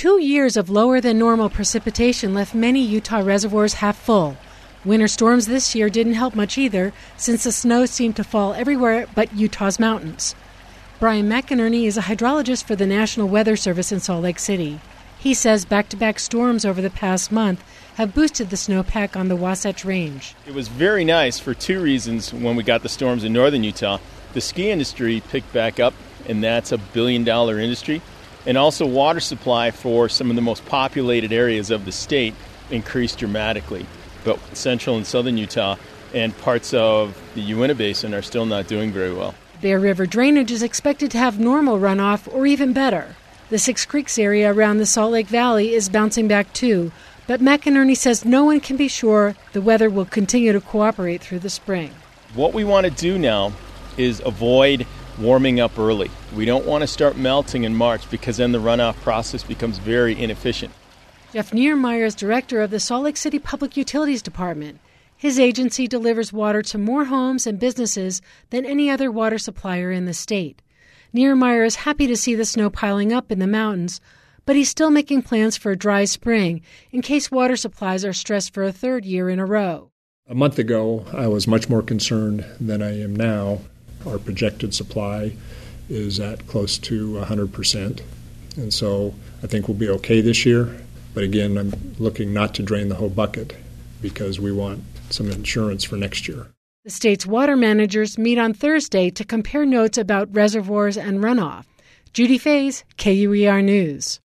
2 years of lower than normal precipitation left many Utah reservoirs half full. Winter storms this year didn't help much either, since the snow seemed to fall everywhere but Utah's mountains. Brian McInerney is a hydrologist for the National Weather Service in Salt Lake City. He says back-to-back storms over the past month have boosted the snowpack on the Wasatch Range. It was very nice for two reasons when we got the storms in northern Utah. The ski industry picked back up, and that's $1 billion industry. And also water supply for some of the most populated areas of the state increased dramatically. But central and southern Utah and parts of the Uinta Basin are still not doing very well. Bear River drainage is expected to have normal runoff or even better. The Six Creeks area around the Salt Lake Valley is bouncing back too, but McInerney says no one can be sure the weather will continue to cooperate through the spring. What we want to do now is avoid warming up early. We don't want to start melting in March because then the runoff process becomes very inefficient. Jeff Niermeyer is director of the Salt Lake City Public Utilities Department. His agency delivers water to more homes and businesses than any other water supplier in the state. Niermeyer is happy to see the snow piling up in the mountains, but he's still making plans for a dry spring in case water supplies are stressed for a third year in a row. A month ago, I was much more concerned than I am now. Our projected supply is at close to 100%, and so I think we'll be okay this year. But again, I'm looking not to drain the whole bucket because we want some insurance for next year. The state's water managers meet on Thursday to compare notes about reservoirs and runoff. Judy Fays, KUER News.